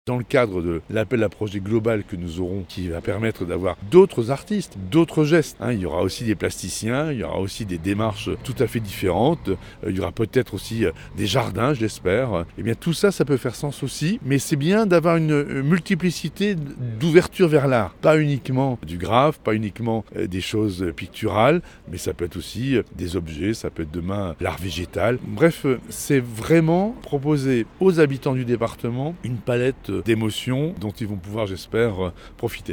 Dans le cadre de l'appel à projet global que nous aurons, qui va permettre d'avoir d'autres artistes, d'autres gestes, il y aura aussi des plasticiens, il y aura aussi des démarches tout à fait différentes, il y aura peut-être aussi des jardins, je l'espère. Eh bien tout ça, ça peut faire sens aussi, mais c'est bien d'avoir une multiplicité d'ouverture vers l'art. Pas uniquement du graphe, pas uniquement des choses picturales, mais ça peut être aussi des objets, ça peut être demain l'art végétal. Bref, c'est vraiment proposer aux habitants du département une palette d'émotions dont ils vont pouvoir, j'espère, profiter.